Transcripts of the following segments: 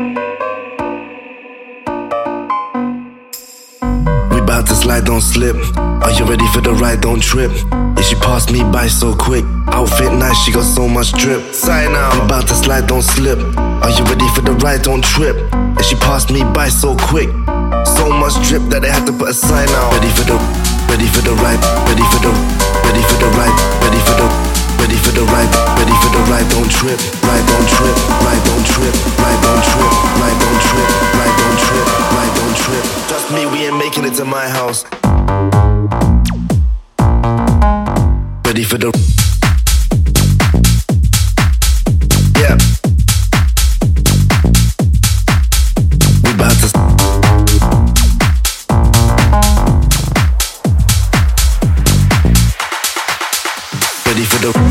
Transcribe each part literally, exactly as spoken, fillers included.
We bout to slide, don't slip. Are you ready for the ride, don't trip? Yeah, she passed me by so quick. Outfit nice, she got so much drip. Sign now. We bout to slide, don't slip. Are you ready for the ride, don't trip? Yeah, she passed me by so quick. So much drip that they had to put a sign out. Ready for the, ready for the ride, ready for the, ready for the ride, ready for the, ready for the ride, ready for the ride, don't trip, ride, don't trip, ride, don't trip, ride, don't trip, ride, don't trip, ride, don't trip, ride, don't trip. Trust me, we ain't making it to my house. Ready for the, yeah. We bout to. Ready for the.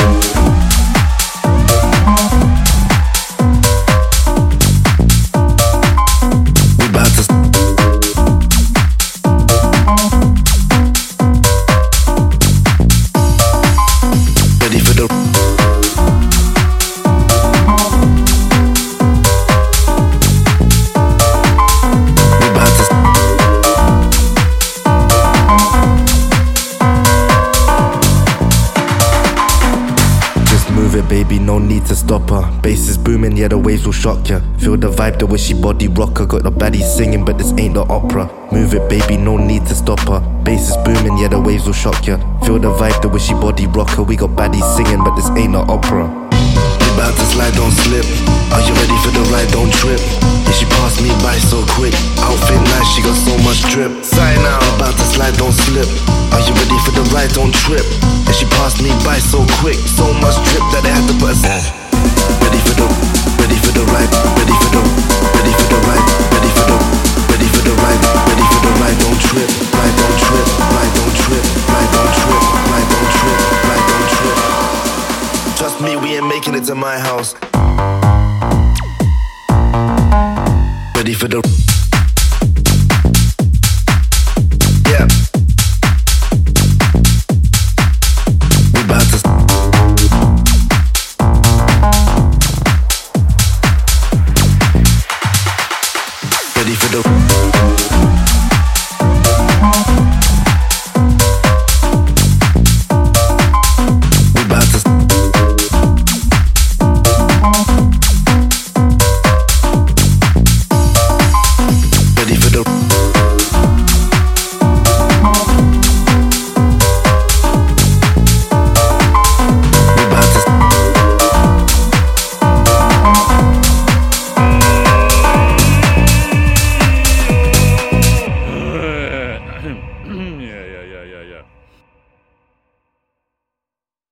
We bout to. Ready for the. We bout to. Just move it, baby, no need to stop her. Bass is booming, yeah, the waves will shock ya. Feel the vibe, the way she body rocker. Got the baddie singing, but this ain't the opera. Move it, baby, no need to stop her. Bass is booming, yeah, the waves will shock ya. Feel the vibe, the way she body rocker. We got baddies singing, but this ain't the opera. We bout to slide, don't slip. Are you ready for the ride, don't trip? Yeah, she passed me by so quick. Outfit nice, she got so much drip. Sign out. We bout to slide, don't slip. Are you ready for the ride, don't trip? Yeah, she passed me by so quick. So much drip that they had to put a uh. Ready for the, ready for the ride, ready for the, ready for the ride, ready for the, ready for the ride, ready for the ride, don't trip, ride, don't trip, ride, don't trip, ride, don't trip, ride, don't trip, ride, don't trip. Trust me, we ain't making it to my house. Ready for the, yeah. We bout to. Ready for the. We bout to. Ready for the. We bout to. Yeah, yeah, yeah, yeah, yeah.